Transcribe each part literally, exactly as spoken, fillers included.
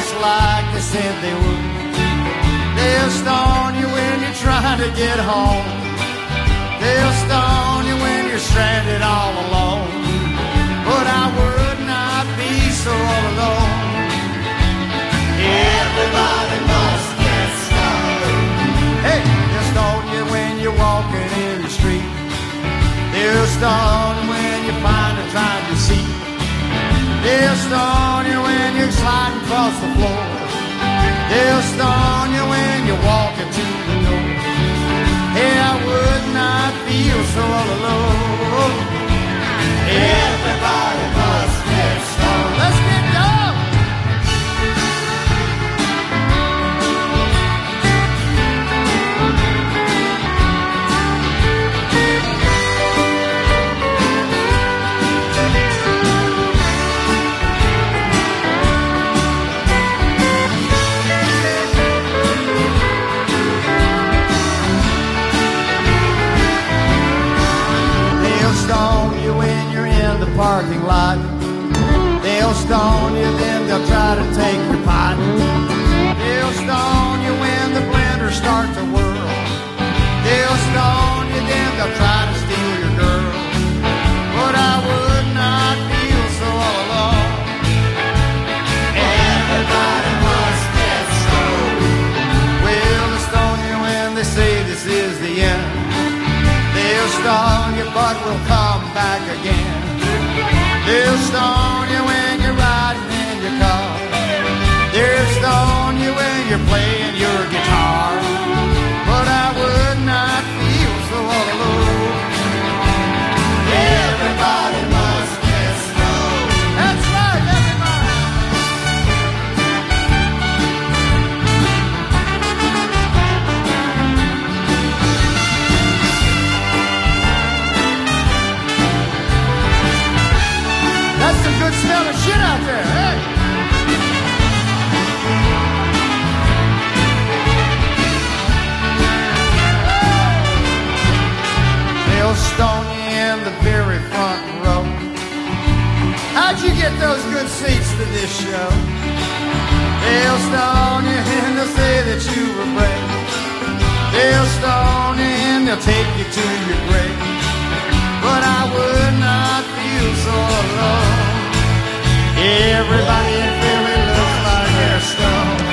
just like they said they would. They'll stone you when you're trying to get home. They'll stone you when you're stranded all alone. But I would not be so all alone. Everybody must get stoned. Hey, they'll stone you when you're walking in the street. They'll stone you when you find a trying to see. They'll stone you when you're sliding across the floor. They'll stone you when you're walking to the door. Hey, I would not feel so all alone. Everybody must get stoned. Let's get down. Stone you when you're in the parking lot. They'll stone you, then they'll try to take your pot. They'll stone you when the blenders start to whirl. They'll stone you, then they'll try to steal your girl. But I would not feel so all alone. Everybody must get stoned. Well, they'll stone you when they say this is the end. They'll stone you, but we'll come back again. They'll stone you when you're riding in your car. They'll stone you when you're playing your guitar. But I would not feel so all alone. Everybody must get stoned. That's right, everybody. That's some good smelling shit out there, hey! They'll stone you in the very front row. How'd you get those good seats to this show? They'll stone you and they'll say that you were brave. They'll stone you and they'll take you to your grave. But I would not feel so alone. Everybody in Philly looks like they're stoned.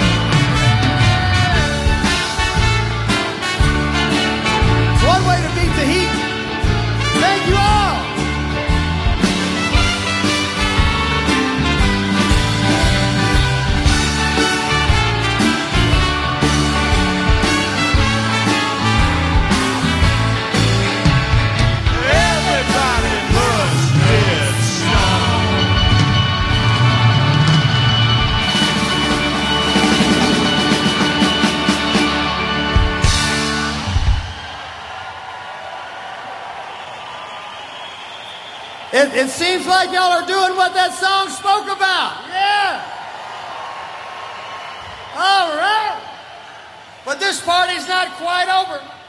It's one way to beat the heat. Thank you all. Everybody must get stoned. It, it seems like y'all are doing what that song spoke about. Yeah. All right. But this party's not quite over.